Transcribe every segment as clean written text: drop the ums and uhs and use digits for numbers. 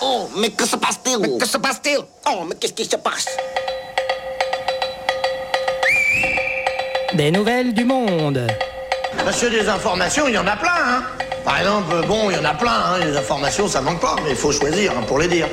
Oh, mais que se passe-t-il? Mais que se passe-t-il? Oh, mais qu'est-ce qui se passe? Des nouvelles du monde. Monsieur, des informations, il y en a plein, hein. Par exemple, il y en a plein, hein. Les informations, ça manque pas, mais il faut choisir, hein, pour les dire.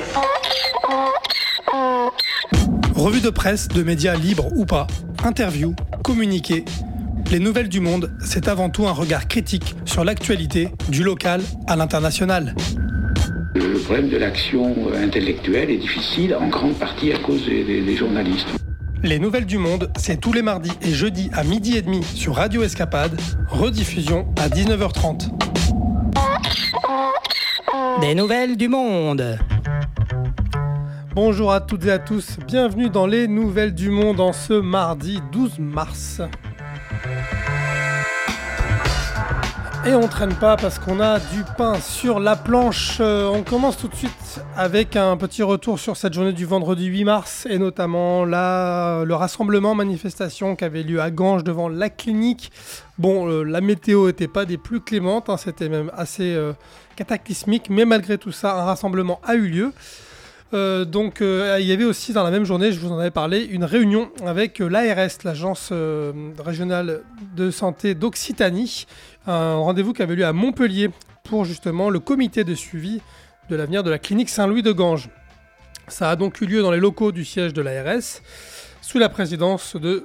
Revue de presse de médias libres ou pas, interviews, communiqués. Les nouvelles du monde, c'est avant tout un regard critique sur l'actualité, du local à l'international. Le problème de l'action intellectuelle est difficile, en grande partie à cause des journalistes. Les nouvelles du monde, c'est tous les mardis et jeudis à 12h30 sur Radio Escapade, rediffusion à 19h30. Des nouvelles du monde. Bonjour à toutes et à tous, bienvenue dans les nouvelles du monde en ce mardi 12 mars. Et on traîne pas parce qu'on a du pain sur la planche. On commence tout de suite avec un petit retour sur cette journée du vendredi 8 mars et notamment le rassemblement manifestation qui avait lieu à Ganges devant la clinique. Bon, la météo n'était pas des plus clémentes, hein, c'était même assez cataclysmique, mais malgré tout ça, un rassemblement a eu lieu. Il y avait aussi dans la même journée, je vous en avais parlé, une réunion avec l'ARS, l'agence régionale de santé d'Occitanie, un rendez-vous qui avait lieu à Montpellier pour justement le comité de suivi de l'avenir de la clinique Saint-Louis de Ganges. Ça a donc eu lieu dans les locaux du siège de l'ARS, sous la présidence de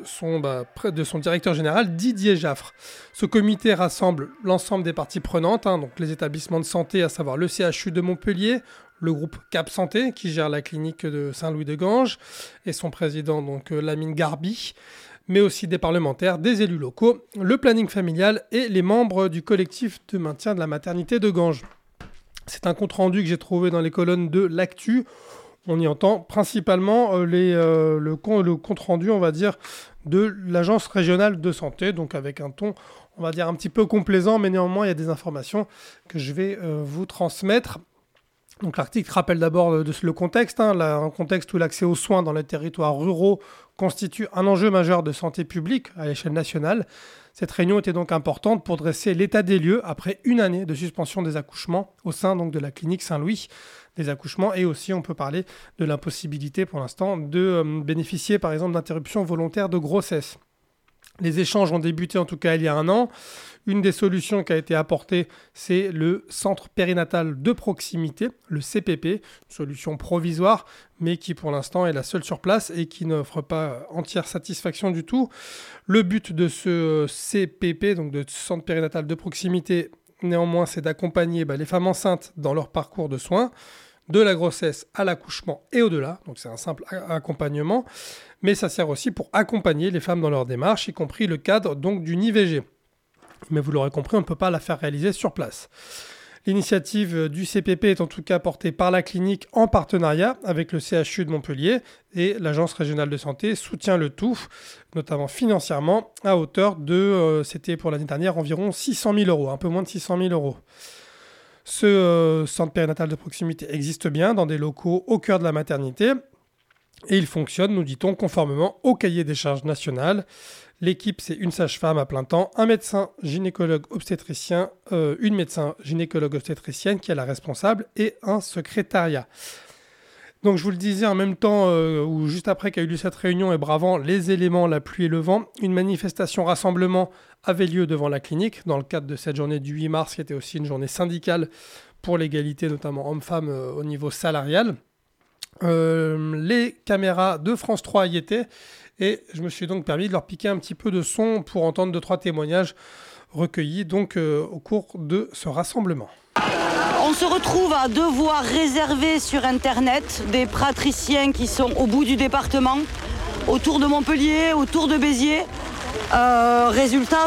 son directeur général Didier Jaffre. Ce comité rassemble l'ensemble des parties prenantes, donc les établissements de santé, à savoir le CHU de Montpellier, le groupe Cap Santé qui gère la clinique de Saint-Louis de Ganges et son président donc Lamine Garbi, mais aussi des parlementaires, des élus locaux, le planning familial et les membres du collectif de maintien de la maternité de Ganges. C'est un compte-rendu que j'ai trouvé dans les colonnes de l'Actu. On y entend principalement le compte-rendu, on va dire, de l'agence régionale de santé, donc avec un ton, on va dire, un petit peu complaisant, mais néanmoins, il y a des informations que je vais vous transmettre. Donc l'article rappelle d'abord le contexte, un contexte où l'accès aux soins dans les territoires ruraux constitue un enjeu majeur de santé publique à l'échelle nationale. Cette réunion était donc importante pour dresser l'état des lieux après une année de suspension des accouchements au sein donc de la clinique Saint-Louis des accouchements, et aussi on peut parler de l'impossibilité pour l'instant de bénéficier par exemple d'interruptions volontaires de grossesse. Les échanges ont débuté en tout cas il y a un an. Une des solutions qui a été apportée, c'est le centre périnatal de proximité, le CPP, une solution provisoire, mais qui pour l'instant est la seule sur place et qui n'offre pas entière satisfaction du tout. Le but de ce CPP, donc de ce centre périnatal de proximité, néanmoins, c'est d'accompagner les femmes enceintes dans leur parcours de soins, de la grossesse à l'accouchement et au-delà. Donc c'est un simple accompagnement, mais ça sert aussi pour accompagner les femmes dans leur démarche, y compris le cadre donc d'une IVG. Mais vous l'aurez compris, on ne peut pas la faire réaliser sur place. L'initiative du CPP est en tout cas portée par la clinique en partenariat avec le CHU de Montpellier, et l'agence régionale de santé soutient le tout, notamment financièrement, à hauteur de, c'était pour l'année dernière, environ 600 000 €, un peu moins de 600 000 €. Ce centre périnatal de proximité existe bien dans des locaux au cœur de la maternité, et il fonctionne, nous dit-on, conformément au cahier des charges national. L'équipe, c'est une sage-femme à plein temps, un médecin gynécologue obstétricien, une médecin gynécologue obstétricienne qui est la responsable, et un secrétariat. Donc je vous le disais en même temps, ou juste après qu'a eu lieu cette réunion et bravant les éléments, la pluie et le vent, une manifestation rassemblement avait lieu devant la clinique dans le cadre de cette journée du 8 mars qui était aussi une journée syndicale pour l'égalité, notamment hommes-femmes au niveau salarial. Les caméras de France 3 y étaient, et je me suis donc permis de leur piquer un petit peu de son pour entendre 2-3 témoignages recueillis donc au cours de ce rassemblement. On se retrouve à devoir réserver sur Internet des praticiens qui sont au bout du département, autour de Montpellier, autour de Béziers. Résultat,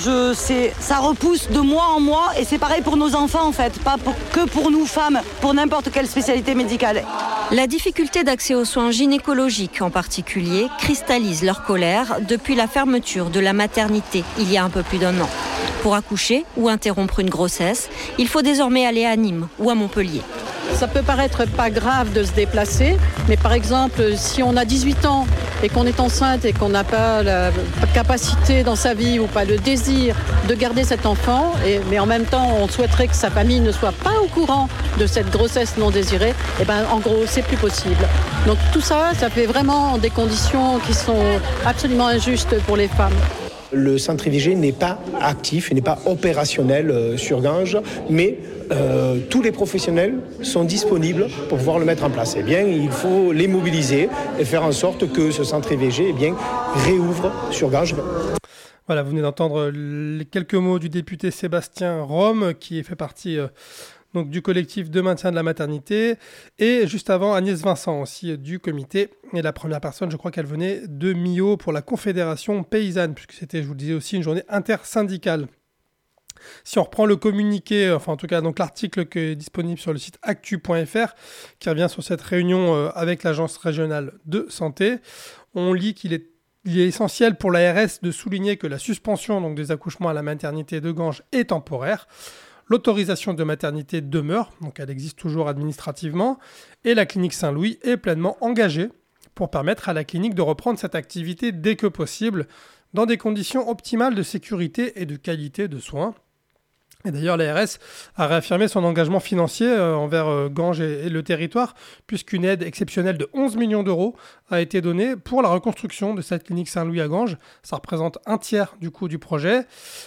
ça repousse de mois en mois, et c'est pareil pour nos enfants en fait, pas que pour nous femmes, pour n'importe quelle spécialité médicale. La difficulté d'accès aux soins gynécologiques en particulier cristallise leur colère depuis la fermeture de la maternité il y a un peu plus d'1 an. Pour accoucher ou interrompre une grossesse, il faut désormais aller à Nîmes ou à Montpellier. ça peut paraître pas grave de se déplacer, mais par exemple, si on a 18 ans et qu'on est enceinte et qu'on n'a pas la capacité dans sa vie ou pas le désir de garder cet enfant, mais en même temps, on souhaiterait que sa famille ne soit pas au courant de cette grossesse non désirée, et ben en gros, c'est plus possible. Donc tout ça, ça fait vraiment des conditions qui sont absolument injustes pour les femmes. Le centre IVG n'est pas actif, n'est pas opérationnel sur Ganges, mais tous les professionnels sont disponibles pour pouvoir le mettre en place. Eh bien, il faut les mobiliser et faire en sorte que ce centre IVG réouvre sur Ganges. Voilà, vous venez d'entendre les quelques mots du député Sébastien Rome, qui fait partie donc, du collectif de maintien de la maternité, et juste avant Agnès Vincent aussi du comité. Et la première personne, je crois qu'elle venait de Millau pour la Confédération paysanne, puisque c'était, je vous le disais aussi, une journée intersyndicale. Si on reprend le communiqué, enfin en tout cas donc l'article qui est disponible sur le site actu.fr, qui revient sur cette réunion avec l'Agence régionale de santé, on lit qu'il est essentiel pour l'ARS de souligner que la suspension donc, des accouchements à la maternité de Ganges est temporaire. L'autorisation de maternité demeure, donc elle existe toujours administrativement, et la clinique Saint-Louis est pleinement engagée pour permettre à la clinique de reprendre cette activité dès que possible, dans des conditions optimales de sécurité et de qualité de soins. Et d'ailleurs, l'ARS a réaffirmé son engagement financier envers Ganges et le territoire, puisqu'une aide exceptionnelle de 11 millions d'euros a été donnée pour la reconstruction de cette clinique Saint-Louis à Ganges. Ça représente un tiers du coût du projet,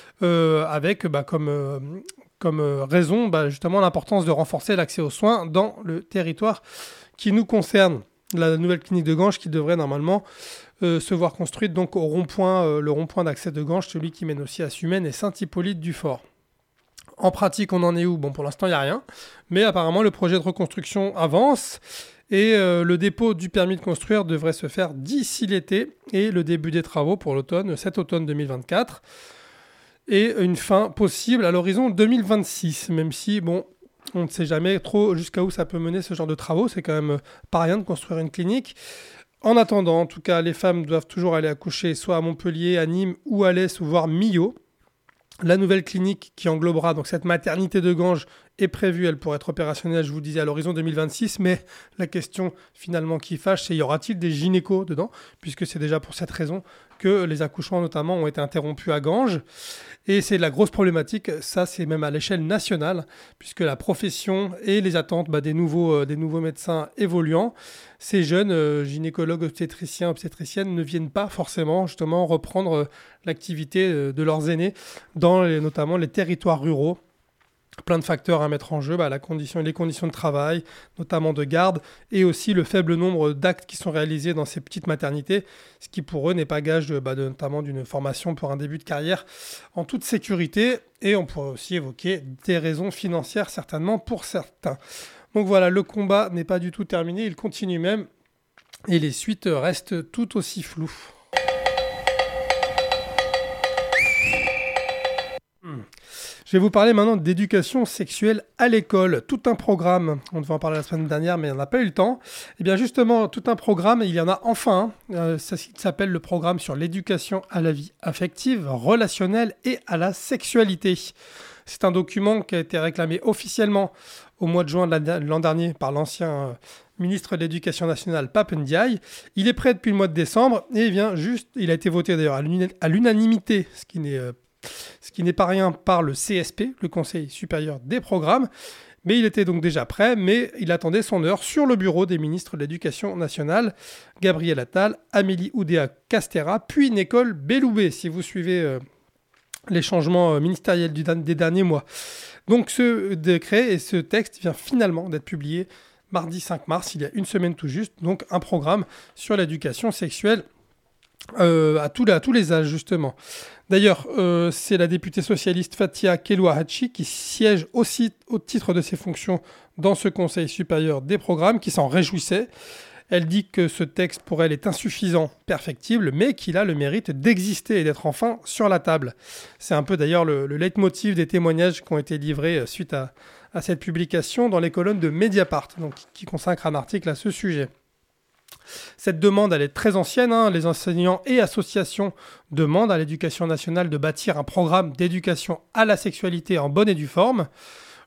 avec comme raison justement l'importance de renforcer l'accès aux soins dans le territoire qui nous concerne. La nouvelle clinique de Ganges qui devrait normalement se voir construite donc au rond-point, le rond-point d'accès de Ganges, celui qui mène aussi à Sumène et Saint-Hippolyte-du-Fort. En pratique, on en est où ? Bon, pour l'instant, il n'y a rien. Mais apparemment, le projet de reconstruction avance et le dépôt du permis de construire devrait se faire d'ici l'été et le début des travaux pour cet automne 2024. Et une fin possible à l'horizon 2026, même si, bon, on ne sait jamais trop jusqu'à où ça peut mener ce genre de travaux. C'est quand même pas rien de construire une clinique. En attendant, en tout cas, les femmes doivent toujours aller accoucher soit à Montpellier, à Nîmes ou à Lens, voire Millau. La nouvelle clinique qui englobera donc cette maternité de Ganges est prévue, elle pourrait être opérationnelle, je vous disais, à l'horizon 2026, mais la question finalement qui fâche, c'est y aura-t-il des gynécos dedans, puisque c'est déjà pour cette raison que les accouchements notamment ont été interrompus à Ganges. Et c'est la grosse problématique, ça c'est même à l'échelle nationale, puisque la profession et les attentes des nouveaux médecins évoluant, ces jeunes gynécologues obstétriciennes ne viennent pas forcément justement reprendre l'activité de leurs aînés dans notamment les territoires ruraux. Plein de facteurs à mettre en jeu, les conditions de travail, notamment de garde, et aussi le faible nombre d'actes qui sont réalisés dans ces petites maternités, ce qui pour eux n'est pas gage notamment d'une formation pour un début de carrière en toute sécurité. Et on pourrait aussi évoquer des raisons financières certainement pour certains. Donc voilà, le combat n'est pas du tout terminé, il continue même, et les suites restent tout aussi floues. Je vais vous parler maintenant d'éducation sexuelle à l'école. Tout un programme, on devait en parler la semaine dernière, mais on n'a pas eu le temps. Et bien justement, tout un programme, il y en a enfin. Ça s'appelle le programme sur l'éducation à la vie affective, relationnelle et à la sexualité. C'est un document qui a été réclamé officiellement au mois de juin de l'an dernier par l'ancien ministre de l'Éducation nationale, Pape Ndiaye. Il est prêt depuis le mois de décembre et il a été voté d'ailleurs à l'unanimité, ce qui n'est pas rien par le CSP, le Conseil supérieur des programmes, mais il était donc déjà prêt, mais il attendait son heure sur le bureau des ministres de l'Éducation nationale, Gabriel Attal, Amélie Oudéa-Castéra, puis Nicole Belloubet, si vous suivez les changements ministériels des derniers mois. Donc ce décret et ce texte vient finalement d'être publié mardi 5 mars, il y a une semaine tout juste, donc un programme sur l'éducation sexuelle à tous les âges justement. D'ailleurs, c'est la députée socialiste Fathia Keloua-Hachi qui siège aussi au titre de ses fonctions dans ce Conseil supérieur des programmes qui s'en réjouissait. Elle dit que ce texte pour elle est insuffisant, perfectible, mais qu'il a le mérite d'exister et d'être enfin sur la table. C'est un peu d'ailleurs le leitmotiv des témoignages qui ont été livrés suite à cette publication dans les colonnes de Mediapart, donc, qui consacre un article à ce sujet. Cette demande, elle est très ancienne. Les enseignants et associations demandent à l'Éducation nationale de bâtir un programme d'éducation à la sexualité en bonne et due forme.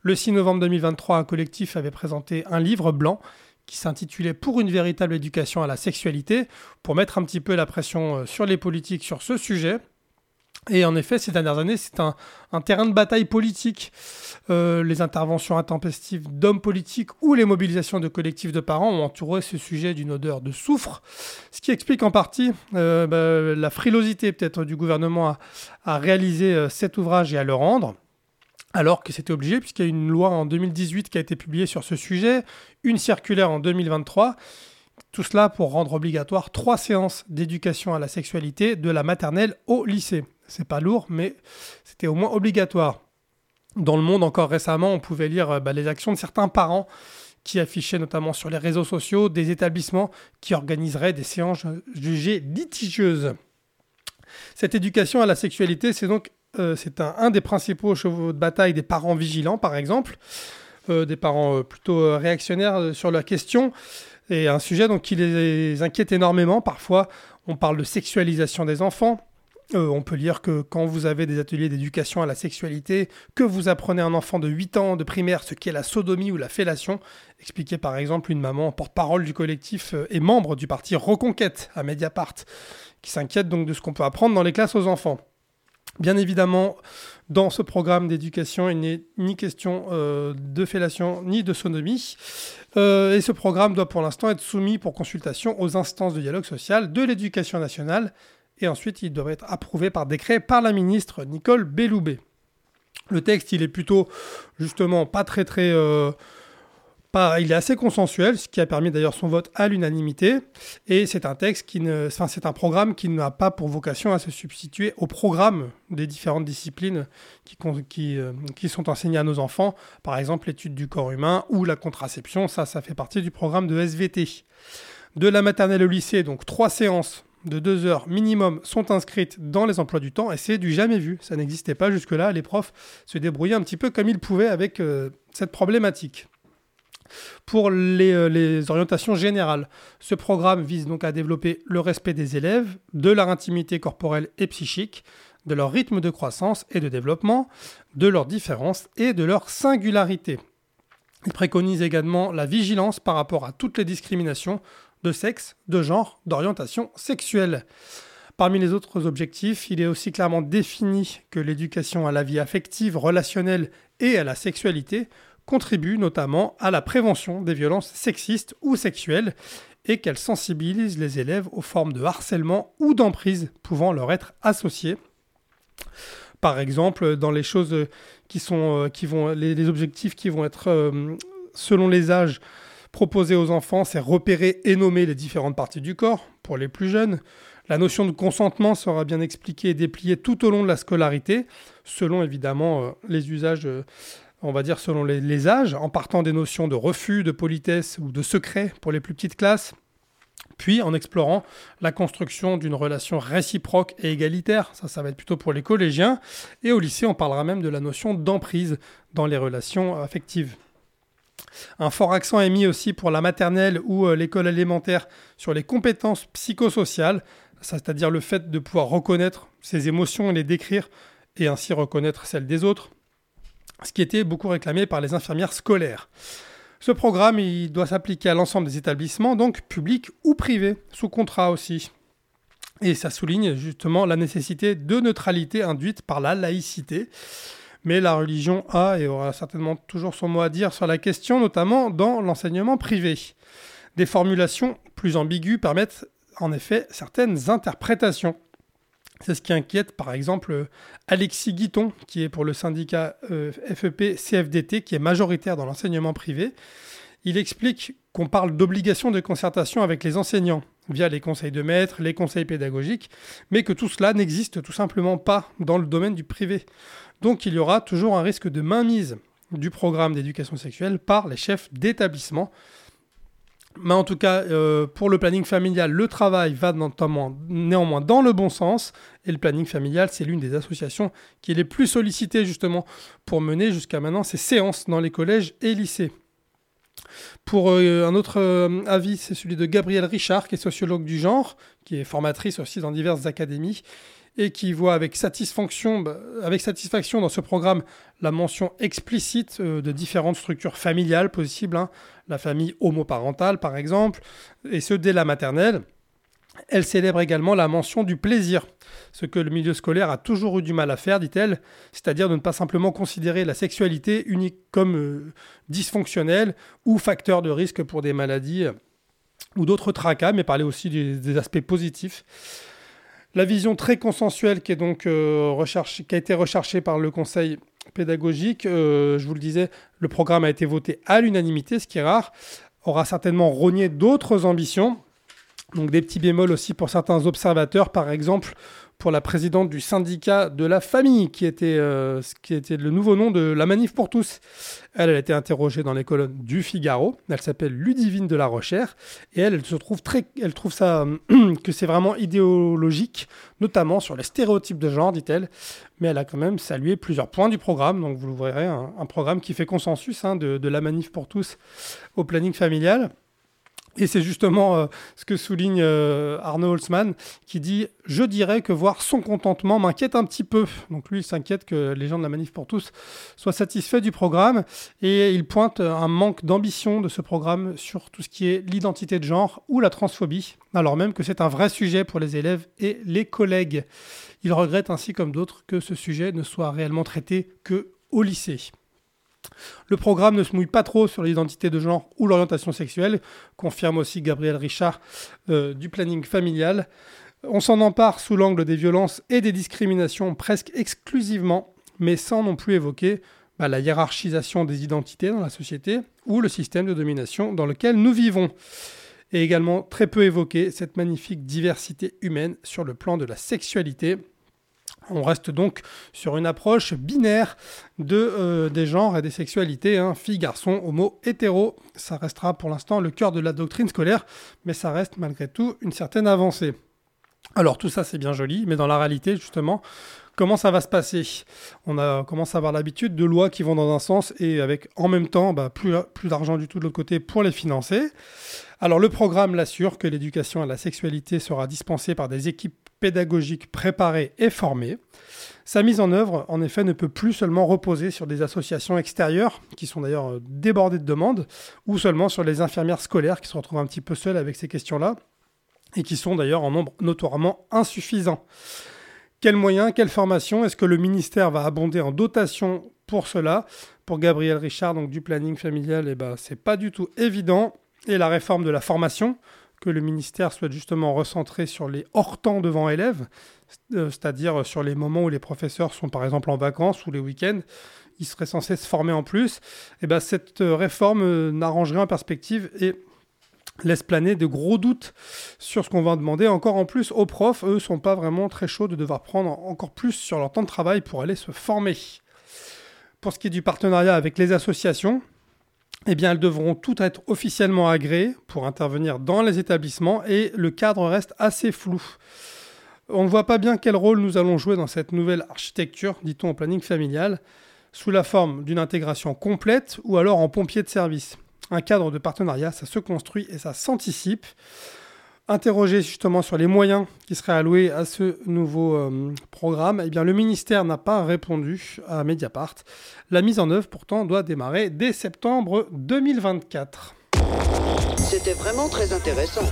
Le 6 novembre 2023, un collectif avait présenté un livre blanc qui s'intitulait « Pour une véritable éducation à la sexualité » pour mettre un petit peu la pression sur les politiques sur ce sujet. Et en effet, ces dernières années, c'est un terrain de bataille politique. Les interventions intempestives d'hommes politiques ou les mobilisations de collectifs de parents ont entouré ce sujet d'une odeur de soufre, ce qui explique en partie la frilosité peut-être du gouvernement à réaliser cet ouvrage et à le rendre, alors que c'était obligé puisqu'il y a une loi en 2018 qui a été publiée sur ce sujet, une circulaire en 2023, tout cela pour rendre obligatoire 3 séances d'éducation à la sexualité de la maternelle au lycée. C'est pas lourd, mais c'était au moins obligatoire. Dans le monde, encore récemment, on pouvait lire les actions de certains parents qui affichaient notamment sur les réseaux sociaux des établissements qui organiseraient des séances jugées litigieuses. Cette éducation à la sexualité, c'est un des principaux chevaux de bataille des parents vigilants, par exemple, des parents plutôt réactionnaires sur la question, et un sujet donc, qui les inquiète énormément. Parfois, on parle de sexualisation des enfants. On peut lire que quand vous avez des ateliers d'éducation à la sexualité, que vous apprenez à un enfant de 8 ans de primaire ce qu'est la sodomie ou la fellation, expliquait par exemple une maman porte-parole du collectif et membre du parti Reconquête à Mediapart, qui s'inquiète donc de ce qu'on peut apprendre dans les classes aux enfants. Bien évidemment, dans ce programme d'éducation, il n'est ni question de fellation ni de sodomie. Et ce programme doit pour l'instant être soumis pour consultation aux instances de dialogue social de l'éducation nationale. Et ensuite, il devrait être approuvé par décret par la ministre Nicole Belloubet. Le texte, il est plutôt, justement, il est assez consensuel, ce qui a permis d'ailleurs son vote à l'unanimité. Et c'est un texte c'est un programme qui n'a pas pour vocation à se substituer au programme des différentes disciplines qui sont enseignées à nos enfants. Par exemple, l'étude du corps humain ou la contraception, ça fait partie du programme de SVT. De la maternelle au lycée, donc 3 séances de 2 heures minimum sont inscrites dans les emplois du temps et c'est du jamais vu. Ça n'existait pas jusque-là. Les profs se débrouillaient un petit peu comme ils pouvaient avec cette problématique. Pour les orientations générales, ce programme vise donc à développer le respect des élèves, de leur intimité corporelle et psychique, de leur rythme de croissance et de développement, de leurs différences et de leur singularité. Il préconise également la vigilance par rapport à toutes les discriminations de sexe, de genre, d'orientation sexuelle. Parmi les autres objectifs, il est aussi clairement défini que l'éducation à la vie affective, relationnelle et à la sexualité contribue notamment à la prévention des violences sexistes ou sexuelles et qu'elle sensibilise les élèves aux formes de harcèlement ou d'emprise pouvant leur être associées. Par exemple, dans les choses les objectifs qui vont être selon les âges proposés aux enfants, c'est repérer et nommer les différentes parties du corps pour les plus jeunes. La notion de consentement sera bien expliquée et dépliée tout au long de la scolarité, selon évidemment les usages, on va dire selon les âges, en partant des notions de refus, de politesse ou de secret pour les plus petites classes, puis en explorant la construction d'une relation réciproque et égalitaire, ça va être plutôt pour les collégiens, et au lycée on parlera même de la notion d'emprise dans les relations affectives. Un fort accent est mis aussi pour la maternelle ou l'école élémentaire sur les compétences psychosociales, c'est-à-dire le fait de pouvoir reconnaître ses émotions et les décrire, et ainsi reconnaître celles des autres, ce qui était beaucoup réclamé par les infirmières scolaires. Ce programme, il doit s'appliquer à l'ensemble des établissements, donc publics ou privés, sous contrat aussi. Et ça souligne justement la nécessité de neutralité induite par la laïcité. Mais la religion a et aura certainement toujours son mot à dire sur la question, notamment dans l'enseignement privé. Des formulations plus ambiguës permettent en effet certaines interprétations. C'est ce qui inquiète par exemple Alexis Guiton, qui est pour le syndicat FEP-CFDT, qui est majoritaire dans l'enseignement privé. Il explique qu'on parle d'obligation de concertation avec les enseignants, via les conseils de maître, les conseils pédagogiques, mais que tout cela n'existe tout simplement pas dans le domaine du privé. Donc il y aura toujours un risque de mainmise du programme d'éducation sexuelle par les chefs d'établissement. Mais en tout cas, pour le planning familial, le travail va néanmoins dans le bon sens. Et le planning familial, c'est l'une des associations qui est les plus sollicitées justement pour mener jusqu'à maintenant ces séances dans les collèges et lycées. Pour un autre avis, c'est celui de Gabrielle Richard, qui est sociologue du genre, qui est formatrice aussi dans diverses académies, et qui voit avec satisfaction dans ce programme la mention explicite de différentes structures familiales possibles, la famille homoparentale par exemple, et ce dès la maternelle. Elle célèbre également la mention du plaisir, ce que le milieu scolaire a toujours eu du mal à faire, dit-elle, c'est-à-dire de ne pas simplement considérer la sexualité unique comme dysfonctionnelle ou facteur de risque pour des maladies ou d'autres tracas, mais parler aussi des aspects positifs. La vision très consensuelle qui a été recherchée par le conseil pédagogique, je vous le disais, le programme a été voté à l'unanimité, ce qui est rare, aura certainement rogné d'autres ambitions. Donc des petits bémols aussi pour certains observateurs, par exemple pour la présidente du syndicat de la famille, qui était le nouveau nom de la Manif pour tous. Elle a été interrogée dans les colonnes du Figaro. Elle s'appelle Ludivine de la Rochère et elle trouve ça que c'est vraiment idéologique, notamment sur les stéréotypes de genre, dit-elle. Mais elle a quand même salué plusieurs points du programme. Donc vous le verrez, un programme qui fait consensus de la Manif pour tous au planning familial. Et c'est justement ce que souligne Arnaud Holzmann, qui dit « Je dirais que voir son contentement m'inquiète un petit peu ». Donc lui, il s'inquiète que les gens de la Manif pour tous soient satisfaits du programme. Et il pointe un manque d'ambition de ce programme sur tout ce qui est l'identité de genre ou la transphobie, alors même que c'est un vrai sujet pour les élèves et les collègues. Il regrette ainsi comme d'autres que ce sujet ne soit réellement traité qu'au lycée. Le programme ne se mouille pas trop sur l'identité de genre ou l'orientation sexuelle, confirme aussi Gabriel Richard du planning familial. On s'en empare sous l'angle des violences et des discriminations presque exclusivement, mais sans non plus évoquer la hiérarchisation des identités dans la société ou le système de domination dans lequel nous vivons. Et également très peu évoqué cette magnifique diversité humaine sur le plan de la sexualité. On reste donc sur une approche binaire des genres et des sexualités, filles, garçons, homo, hétéro. Ça restera pour l'instant le cœur de la doctrine scolaire, mais ça reste malgré tout une certaine avancée. Alors tout ça c'est bien joli, mais dans la réalité justement, comment ça va se passer ? On commence à avoir l'habitude de lois qui vont dans un sens et avec en même temps plus d'argent du tout de l'autre côté pour les financer. Alors le programme l'assure que l'éducation à la sexualité sera dispensée par des équipes pédagogiques préparées et formées. Sa mise en œuvre, en effet, ne peut plus seulement reposer sur des associations extérieures, qui sont d'ailleurs débordées de demandes, ou seulement sur les infirmières scolaires qui se retrouvent un petit peu seules avec ces questions-là, et qui sont d'ailleurs en nombre notoirement insuffisant. Quels moyens, quelle formation est-ce que le ministère va abonder en dotation pour cela ? Pour Gabriel Richard, donc du planning familial, c'est pas du tout évident. Et la réforme de la formation, que le ministère souhaite justement recentrer sur les hors-temps devant élèves, c'est-à-dire sur les moments où les professeurs sont par exemple en vacances ou les week-ends, ils seraient censés se former en plus. Cette réforme n'arrange rien en perspective et laisse planer de gros doutes sur ce qu'on va demander encore en plus aux profs. Eux ne sont pas vraiment très chauds de devoir prendre encore plus sur leur temps de travail pour aller se former. Pour ce qui est du partenariat avec les associations, elles devront toutes être officiellement agréées pour intervenir dans les établissements et le cadre reste assez flou. On ne voit pas bien quel rôle nous allons jouer dans cette nouvelle architecture, dit-on au planning familial, sous la forme d'une intégration complète ou alors en pompier de service. Un cadre de partenariat, ça se construit et ça s'anticipe. Interrogé justement sur les moyens qui seraient alloués à ce nouveau programme, le ministère n'a pas répondu à Mediapart. La mise en œuvre pourtant doit démarrer dès septembre 2024. C'était vraiment très intéressant.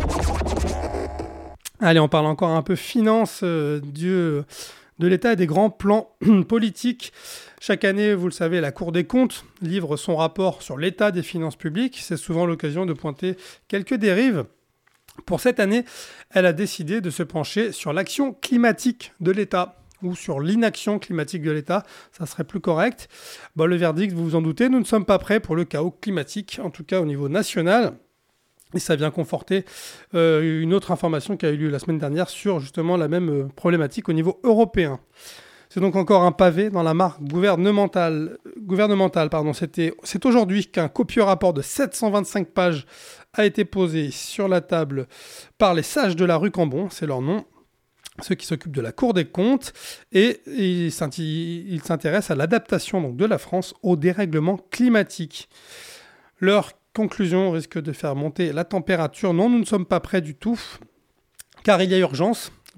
Allez, on parle encore un peu finance de l'État et des grands plans politiques. Chaque année, vous le savez, la Cour des comptes livre son rapport sur l'état des finances publiques. C'est souvent l'occasion de pointer quelques dérives. Pour cette année, elle a décidé de se pencher sur l'action climatique de l'État, ou sur l'inaction climatique de l'État, ça serait plus correct. Le verdict, vous vous en doutez, nous ne sommes pas prêts pour le chaos climatique, en tout cas au niveau national. Et ça vient conforter une autre information qui a eu lieu la semaine dernière sur justement la même problématique au niveau européen. C'est donc encore un pavé dans la mare gouvernementale. C'est aujourd'hui qu'un copieux rapport de 725 pages a été posé sur la table par les sages de la rue Cambon, c'est leur nom, ceux qui s'occupent de la Cour des comptes, et ils s'intéressent à l'adaptation de la France au dérèglement climatique. Leur conclusion risque de faire monter la température. Non, nous ne sommes pas prêts du tout, car il y a urgence.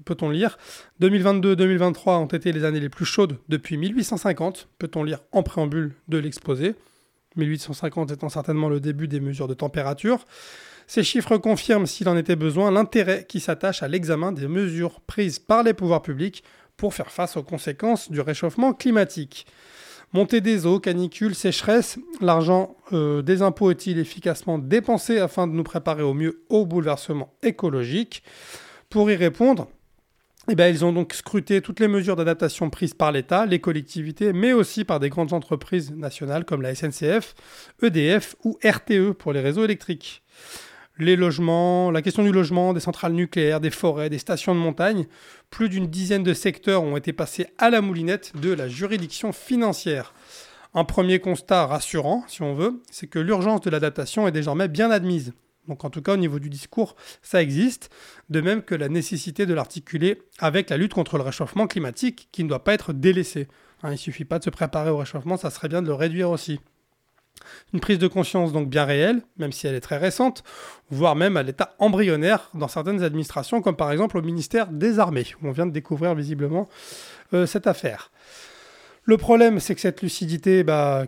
peut-on lire. 2022-2023 ont été les années les plus chaudes depuis 1850, peut-on lire en préambule de l'exposé. 1850 étant certainement le début des mesures de température. Ces chiffres confirment, s'il en était besoin, l'intérêt qui s'attache à l'examen des mesures prises par les pouvoirs publics pour faire face aux conséquences du réchauffement climatique. Montée des eaux, canicules, sécheresse, l'argent des impôts est-il efficacement dépensé afin de nous préparer au mieux au bouleversement écologique ? Pour y répondre, ils ont donc scruté toutes les mesures d'adaptation prises par l'État, les collectivités, mais aussi par des grandes entreprises nationales comme la SNCF, EDF ou RTE pour les réseaux électriques. Les logements, la question du logement, des centrales nucléaires, des forêts, des stations de montagne, plus d'une dizaine de secteurs ont été passés à la moulinette de la juridiction financière. Un premier constat rassurant, si on veut, c'est que l'urgence de l'adaptation est désormais bien admise. Donc en tout cas au niveau du discours, ça existe, de même que la nécessité de l'articuler avec la lutte contre le réchauffement climatique qui ne doit pas être délaissée. Il ne suffit pas de se préparer au réchauffement, ça serait bien de le réduire aussi. Une prise de conscience donc bien réelle, même si elle est très récente, voire même à l'état embryonnaire dans certaines administrations, comme par exemple au ministère des Armées, où on vient de découvrir visiblement cette affaire. Le problème, c'est que cette lucidité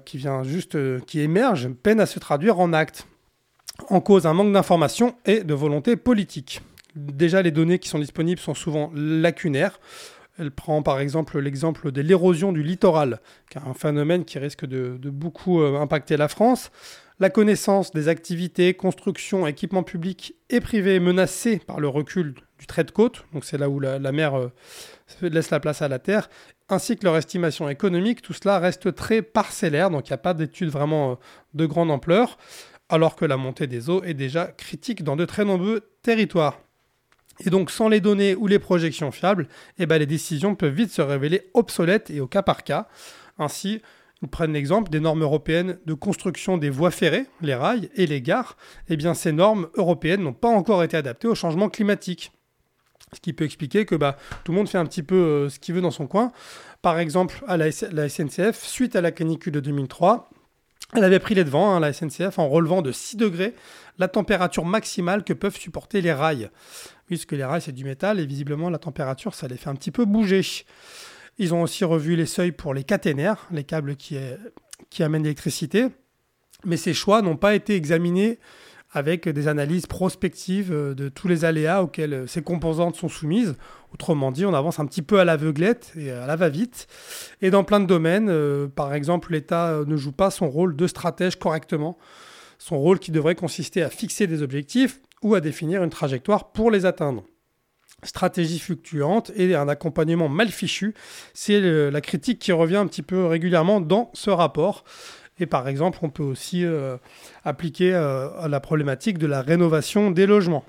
qui émerge peine à se traduire en actes. En cause un manque d'information et de volonté politique. Déjà, les données qui sont disponibles sont souvent lacunaires. Elle prend par exemple l'exemple de l'érosion du littoral, qui est un phénomène qui risque de beaucoup impacter la France. La connaissance des activités, constructions, équipements publics et privés menacés par le recul du trait de côte, donc c'est là où la mer laisse la place à la terre, ainsi que leur estimation économique, tout cela reste très parcellaire, donc il n'y a pas d'études vraiment de grande ampleur, alors que la montée des eaux est déjà critique dans de très nombreux territoires. Et donc, sans les données ou les projections fiables, les décisions peuvent vite se révéler obsolètes et au cas par cas. Ainsi, ils prennent l'exemple des normes européennes de construction des voies ferrées, les rails et les gares. Ces normes européennes n'ont pas encore été adaptées au changement climatique. Ce qui peut expliquer que tout le monde fait un petit peu ce qu'il veut dans son coin. Par exemple, à la SNCF, suite à la canicule de 2003, elle avait pris les devants, la SNCF, en relevant de 6 degrés la température maximale que peuvent supporter les rails. Puisque les rails, c'est du métal, et visiblement, la température, ça les fait un petit peu bouger. Ils ont aussi revu les seuils pour les caténaires, les câbles qui amènent l'électricité. Mais ces choix n'ont pas été examinés avec des analyses prospectives de tous les aléas auxquels ces composantes sont soumises. Autrement dit, on avance un petit peu à l'aveuglette et à la va-vite. Et dans plein de domaines, par exemple, l'État ne joue pas son rôle de stratège correctement. Son rôle qui devrait consister à fixer des objectifs ou à définir une trajectoire pour les atteindre. Stratégie fluctuante et un accompagnement mal fichu, c'est la critique qui revient un petit peu régulièrement dans ce rapport. Et par exemple, on peut aussi appliquer à la problématique de la rénovation des logements.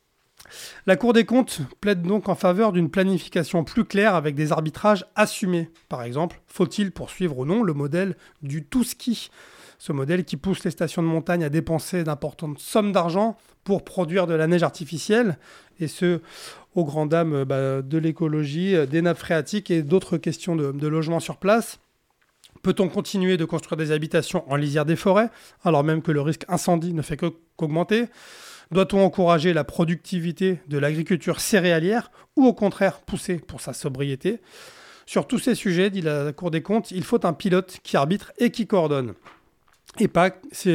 La Cour des comptes plaide donc en faveur d'une planification plus claire avec des arbitrages assumés. Par exemple, faut-il poursuivre ou non le modèle du tout-ski ? Ce modèle qui pousse les stations de montagne à dépenser d'importantes sommes d'argent pour produire de la neige artificielle, et ce, aux grandes dames de l'écologie, des nappes phréatiques et d'autres questions de logement sur place. Peut-on continuer de construire des habitations en lisière des forêts, alors même que le risque incendie ne fait qu'augmenter ? Doit-on encourager la productivité de l'agriculture céréalière ou au contraire pousser pour sa sobriété ? Sur tous ces sujets, dit la Cour des comptes, il faut un pilote qui arbitre et qui coordonne. Et pas,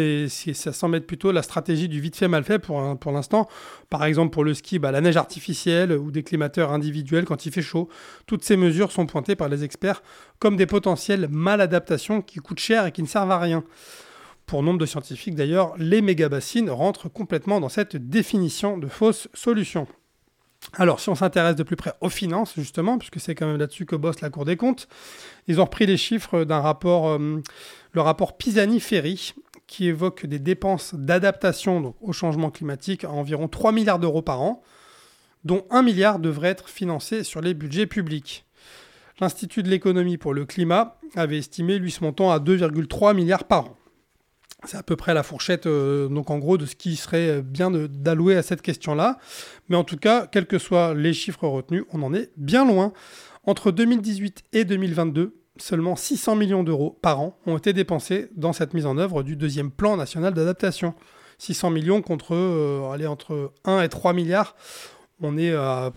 ça semble être plutôt la stratégie du vite fait mal fait pour l'instant. Par exemple pour le ski, la neige artificielle ou des climateurs individuels quand il fait chaud. Toutes ces mesures sont pointées par les experts comme des potentielles maladaptations qui coûtent cher et qui ne servent à rien. Pour nombre de scientifiques d'ailleurs, les méga-bassines rentrent complètement dans cette définition de fausse solution. Alors, si on s'intéresse de plus près aux finances, justement, puisque c'est quand même là-dessus que bosse la Cour des comptes, ils ont repris les chiffres d'un rapport, le rapport Pisani-Ferry, qui évoque des dépenses d'adaptation donc, au changement climatique à environ 3 milliards d'euros par an, dont 1 milliard devrait être financé sur les budgets publics. L'Institut de l'économie pour le climat avait estimé, lui, ce montant à 2,3 milliards par an. C'est à peu près la fourchette, donc en gros, de ce qui serait bien d'allouer à cette question-là. Mais en tout cas, quels que soient les chiffres retenus, on en est bien loin. Entre 2018 et 2022, seulement 600 millions d'euros par an ont été dépensés dans cette mise en œuvre du deuxième plan national d'adaptation. 600 millions contre entre 1 et 3 milliards. On est à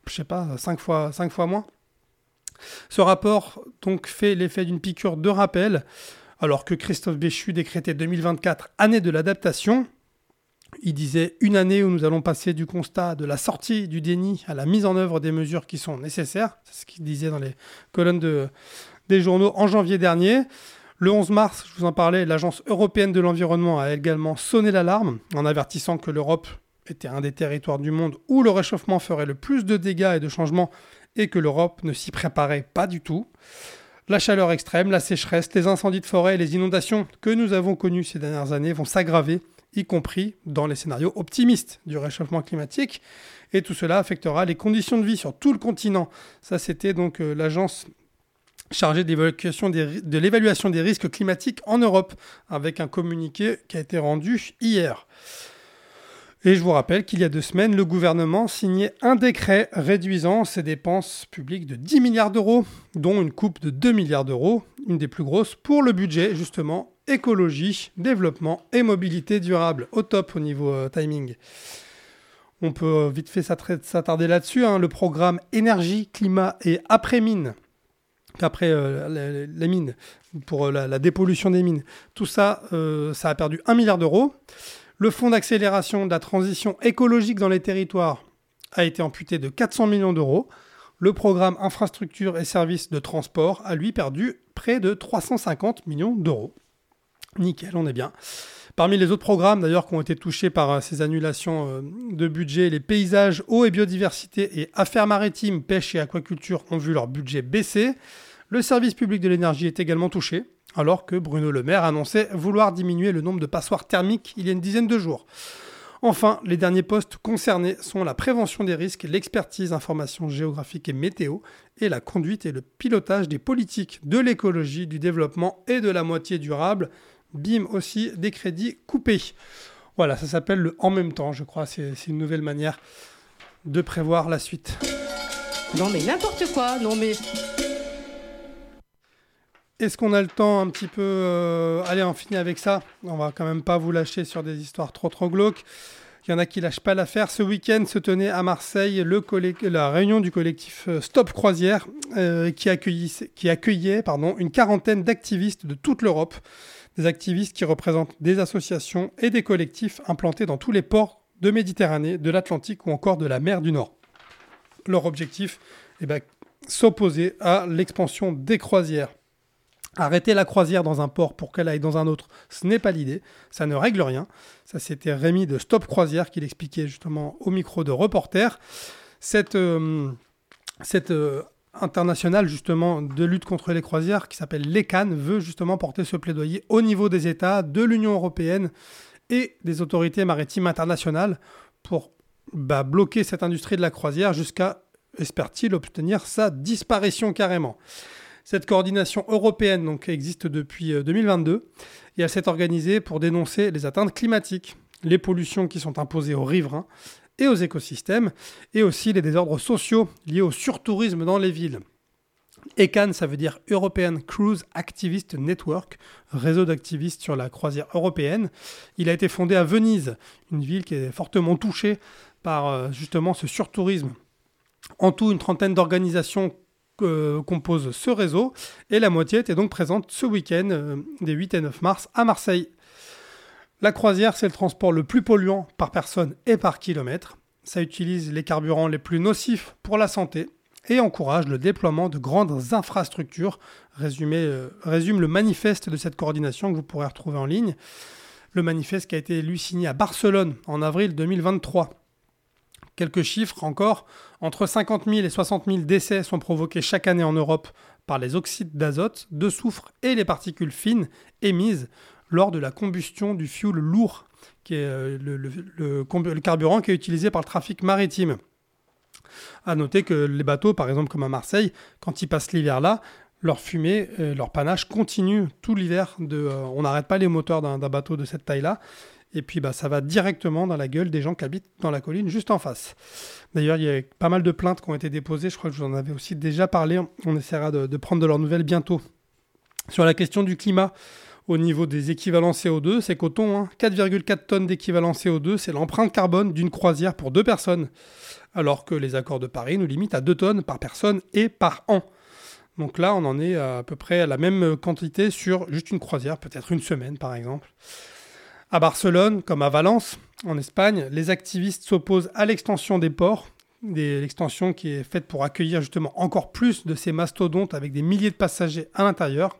5 fois moins. Ce rapport donc fait l'effet d'une piqûre de rappel, alors que Christophe Béchu décrétait 2024 année de l'adaptation. Il disait une année où nous allons passer du constat de la sortie du déni à la mise en œuvre des mesures qui sont nécessaires. C'est ce qu'il disait dans les colonnes des journaux en janvier dernier. Le 11 mars, je vous en parlais, l'Agence européenne de l'environnement a également sonné l'alarme en avertissant que l'Europe était un des territoires du monde où le réchauffement ferait le plus de dégâts et de changements et que l'Europe ne s'y préparait pas du tout. La chaleur extrême, la sécheresse, les incendies de forêt et les inondations que nous avons connues ces dernières années vont s'aggraver, y compris dans les scénarios optimistes du réchauffement climatique. Et tout cela affectera les conditions de vie sur tout le continent. Ça, c'était donc l'agence chargée de l'évaluation des risques climatiques en Europe, avec un communiqué qui a été rendu hier. Et je vous rappelle qu'il y a 2 semaines, le gouvernement signait un décret réduisant ses dépenses publiques de 10 milliards d'euros, dont une coupe de 2 milliards d'euros, une des plus grosses, pour le budget, justement, écologie, développement et mobilité durable. Au top au niveau timing. On peut vite fait s'attarder là-dessus. Le programme énergie, climat et après-mine, après les mines, pour la dépollution des mines. Tout ça, ça a perdu 1 milliard d'euros. Le fonds d'accélération de la transition écologique dans les territoires a été amputé de 400 millions d'euros. Le programme infrastructure et services de transport a lui perdu près de 350 millions d'euros. Nickel, on est bien. Parmi les autres programmes d'ailleurs qui ont été touchés par ces annulations de budget, les paysages, eau et biodiversité et affaires maritimes, pêche et aquaculture ont vu leur budget baisser. Le service public de l'énergie est également touché, alors que Bruno Le Maire annonçait vouloir diminuer le nombre de passoires thermiques il y a une dizaine de jours. Enfin, les derniers postes concernés sont la prévention des risques, l'expertise, information géographique et météo, et la conduite et le pilotage des politiques de l'écologie, du développement et de la moitié durable. Bim aussi, des crédits coupés. Voilà, ça s'appelle le « en même temps », je crois. C'est une nouvelle manière de prévoir la suite. Non mais n'importe quoi, non mais... Est-ce qu'on a le temps un petit peu... Allez, on finit avec ça. On va quand même pas vous lâcher sur des histoires trop glauques. Il y en a qui lâchent pas l'affaire. Ce week-end se tenait à Marseille la réunion du collectif Stop Croisière qui accueillait une quarantaine d'activistes de toute l'Europe. Des activistes qui représentent des associations et des collectifs implantés dans tous les ports de Méditerranée, de l'Atlantique ou encore de la mer du Nord. Leur objectif, s'opposer à l'expansion des croisières. Arrêter la croisière dans un port pour qu'elle aille dans un autre, ce n'est pas l'idée, ça ne règle rien. Ça, c'était Rémi de Stop Croisière qui l'expliquait justement au micro de Reporter. Cette internationale justement de lutte contre les croisières qui s'appelle l'ECAN veut justement porter ce plaidoyer au niveau des États, de l'Union européenne et des autorités maritimes internationales pour bloquer cette industrie de la croisière jusqu'à, espère-t-il, obtenir sa disparition carrément. Cette coordination européenne donc, existe depuis 2022 et elle s'est organisée pour dénoncer les atteintes climatiques, les pollutions qui sont imposées aux riverains et aux écosystèmes, et aussi les désordres sociaux liés au surtourisme dans les villes. ECAN, ça veut dire European Cruise Activist Network, réseau d'activistes sur la croisière européenne. Il a été fondé à Venise, une ville qui est fortement touchée par justement ce surtourisme. En tout, une trentaine d'organisations compose ce réseau et la moitié était donc présente ce week-end des 8 et 9 mars à Marseille. La croisière, c'est le transport le plus polluant par personne et par kilomètre. Ça utilise les carburants les plus nocifs pour la santé et encourage le déploiement de grandes infrastructures, résume le manifeste de cette coordination que vous pourrez retrouver en ligne. Le manifeste qui a été lui signé à Barcelone en avril 2023. Quelques chiffres encore, entre 50 000 et 60 000 décès sont provoqués chaque année en Europe par les oxydes d'azote, de soufre et les particules fines émises lors de la combustion du fioul lourd, qui est le carburant qui est utilisé par le trafic maritime. À noter que les bateaux, par exemple comme à Marseille, quand ils passent l'hiver là, leur fumée, leur panache continue tout l'hiver. On n'arrête pas les moteurs d'un bateau de cette taille-là. Et puis ça va directement dans la gueule des gens qui habitent dans la colline juste en face. D'ailleurs, il y a pas mal de plaintes qui ont été déposées, je crois que je vous en avais aussi déjà parlé, on essaiera de prendre de leurs nouvelles bientôt. Sur la question du climat, Au niveau des équivalents CO2, c'est coton, 4,4 tonnes d'équivalent CO2, c'est l'empreinte carbone d'une croisière pour 2 personnes, alors que les accords de Paris nous limitent à 2 tonnes par personne et par an. Donc là, on en est à peu près à la même quantité sur juste une croisière, peut-être une semaine par exemple. À Barcelone, comme à Valence, en Espagne, les activistes s'opposent à l'extension des ports, l'extension qui est faite pour accueillir justement encore plus de ces mastodontes avec des milliers de passagers à l'intérieur.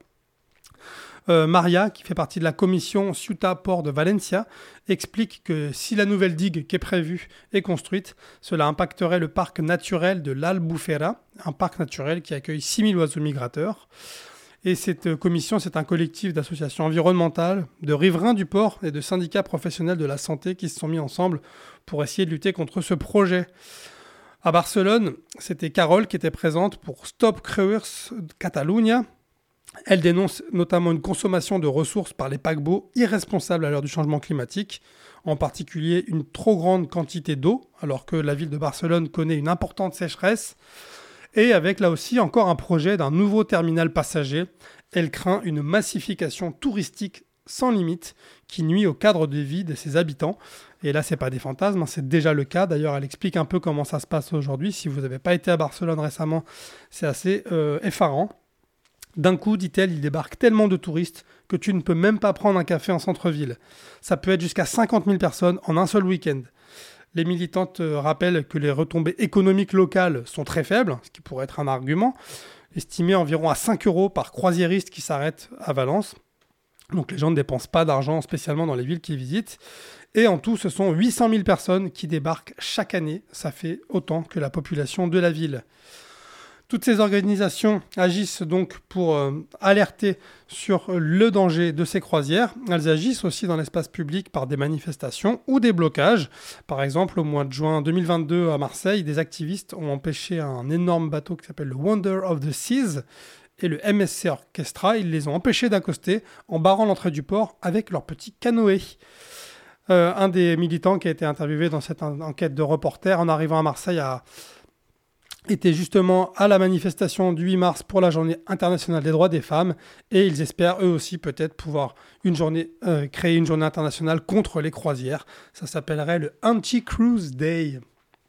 Maria, qui fait partie de la commission Ceuta Port de Valencia, explique que si la nouvelle digue qui est prévue est construite, cela impacterait le parc naturel de l'Albufera, un parc naturel qui accueille 6000 oiseaux migrateurs. Et cette commission, c'est un collectif d'associations environnementales, de riverains du port et de syndicats professionnels de la santé qui se sont mis ensemble pour essayer de lutter contre ce projet. À Barcelone, c'était Carole qui était présente pour Stop Creuers Catalunya. Elle dénonce notamment une consommation de ressources par les paquebots irresponsable à l'heure du changement climatique, en particulier une trop grande quantité d'eau, alors que la ville de Barcelone connaît une importante sécheresse, et avec là aussi encore un projet d'un nouveau terminal passager. Elle craint une massification touristique sans limite qui nuit au cadre de vie de ses habitants. Et là, c'est pas des fantasmes, c'est déjà le cas. D'ailleurs, elle explique un peu comment ça se passe aujourd'hui. Si vous n'avez pas été à Barcelone récemment, c'est assez effarant. D'un coup, dit-elle, il débarque tellement de touristes que tu ne peux même pas prendre un café en centre-ville. Ça peut être jusqu'à 50 000 personnes en un seul week-end. Les militantes rappellent que les retombées économiques locales sont très faibles, ce qui pourrait être un argument, estimé environ à 5 € par croisiériste qui s'arrête à Valence. Donc les gens ne dépensent pas d'argent spécialement dans les villes qu'ils visitent. Et en tout, ce sont 800 000 personnes qui débarquent chaque année. Ça fait autant que la population de la ville. Toutes ces organisations agissent donc pour alerter sur le danger de ces croisières. Elles agissent aussi dans l'espace public par des manifestations ou des blocages. Par exemple, au mois de juin 2022 à Marseille, des activistes ont empêché un énorme bateau qui s'appelle le Wonder of the Seas et le MSC Orchestra. Ils les ont empêchés d'accoster en barrant l'entrée du port avec leur petit canoë. Un des militants qui a été interviewé dans cette enquête de reporter en arrivant à Marseille était justement à la manifestation du 8 mars pour la journée internationale des droits des femmes et ils espèrent eux aussi peut-être pouvoir créer une journée internationale contre les croisières. Ça s'appellerait le Anti-Cruise Day.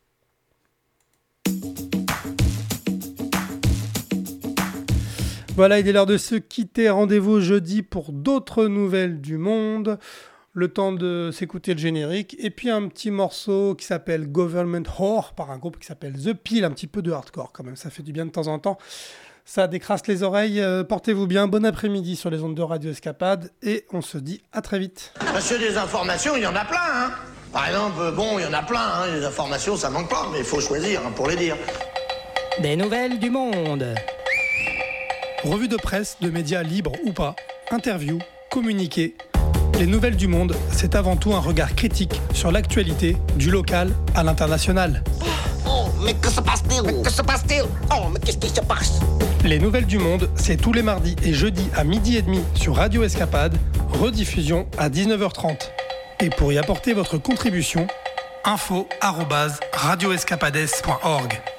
Voilà, il est l'heure de se quitter. Rendez-vous jeudi pour d'autres nouvelles du monde. Le temps de s'écouter le générique, et puis un petit morceau qui s'appelle Government Whore, par un groupe qui s'appelle The Peel, un petit peu de hardcore quand même, ça fait du bien de temps en temps, ça décrasse les oreilles, portez-vous bien, bon après-midi sur les ondes de Radio Escapade, et on se dit à très vite. Monsieur, des informations, il y en a plein, Par exemple, il y en a plein, les informations, ça manque pas, mais il faut choisir pour les dire. Des nouvelles du monde. Revue de presse, de médias libres ou pas, interviews, communiqués. Les nouvelles du monde, c'est avant tout un regard critique sur l'actualité, du local à l'international. Oh, mais que se passe-t-il? Mais que se passe-t-il? Oh, mais qu'est-ce qui se passe? Les nouvelles du monde, c'est tous les mardis et jeudis à 12h30 sur Radio Escapade, rediffusion à 19h30. Et pour y apporter votre contribution, info@radioescapades.org.